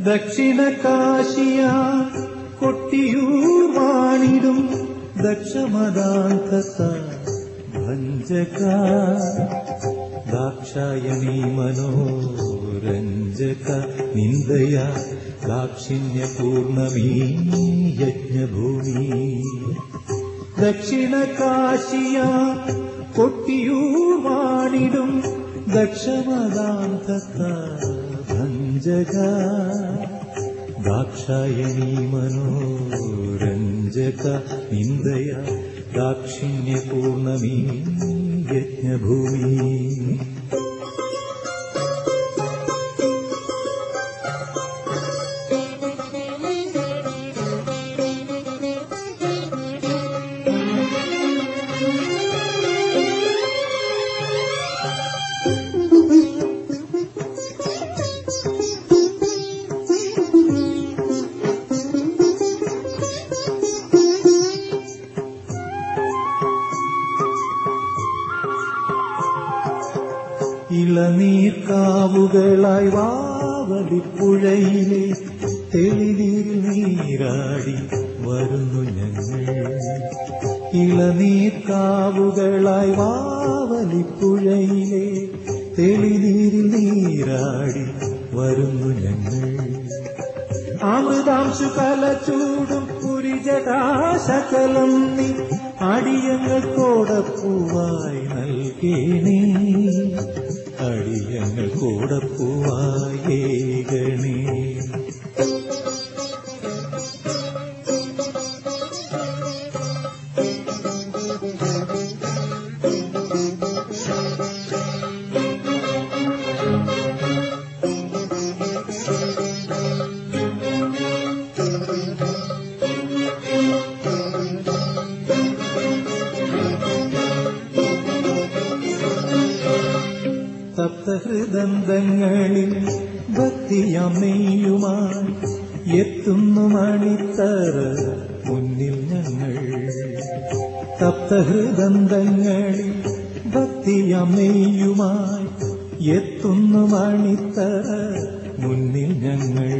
ദക്ഷിണ കാശിയ കൊട്ടിയൂർ വാണിടും ദക്ഷമദാന്തസ ഭഞ്ജക ദാക്ഷായണീ മനോരഞ്ജക നിന്ദയ ദാക്ഷിണ്യപൂർണമീ യജ്ഞഭൂമി. ദക്ഷിണ കാശിയ കൊട്ടിയൂർ വാണിടും ദക്ഷമദാന്തസ ഭഞ്ജക ദാക്ഷായണീ മനോരഞ്ജക നിന്ദയ ദാക്ഷിണ്യപൂർണമീ യജ്ഞഭൂമി. ഇളനീർക്കാവുകളായി വാവലിപ്പുഴയിലെ തെളിനീരിൽ നീരാടി വരുന്നു ഞങ്ങൾ. ഇളനീർക്കാവുകളായി വാവലിപ്പുഴയിലെ തെളിനീരിൽ നീരാടി വരുന്നു ഞങ്ങൾ. അമൃതാംശു കലചൂടും പുരിജടാശകലം നീ അടിയങ്ങൾ കോടപ്പൂവായി നൽകേണേ. അടിയങ്ങൾ കോടപ്പൂവായേകണേ. സപ്തഹൃദന്തങ്ങളിൽ ഭക്തിയമ്മയുമായി എത്തുന്നു മണിത്തറ മുന്നിൽ ഞങ്ങൾ. സപ്തഹൃദന്തങ്ങളിൽ ഭക്തിയമ്മയുമായി എത്തുന്നു മണിത്തറ മുന്നിൽ ഞങ്ങൾ.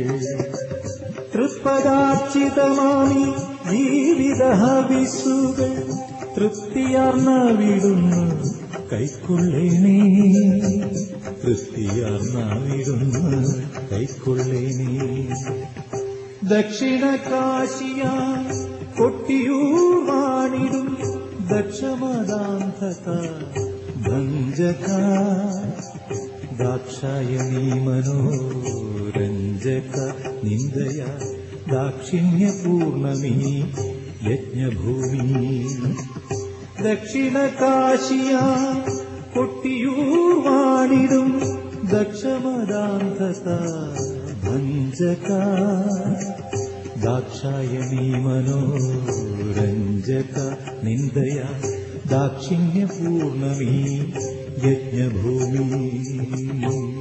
തൃപ്പദാർച്ചിതമാമി ജീവിത ഹവിസുകൾ തൃപ്തിയാർന്ന വിടുന്നു കൈക്കൊള്ളേനേ. തൃപ്തിയാർന്ന വിടുന്നു കൈക്കൊള്ളേനേ. ദക്ഷിണ കാശിയ കൊട്ടിയൂർ വാണിടും ദക്ഷമദാന്തക ഭഞ്ജക ദാക്ഷായണീ മനോരഞ്ജക നിന്ദയ ദാക്ഷിണ്യപൂർണമീ യജ്ഞഭൂമി. ദക്ഷിണ കാശിയ കൊട്ടിയൂർ വാണിടും ദക്ഷമദാന്തക ഭഞ്ജക ദാക്ഷായണീ മനോരഞ്ജക നിന്ദയ ദാക്ഷിണ്യപൂർണമീ യജ്ഞഭൂമി.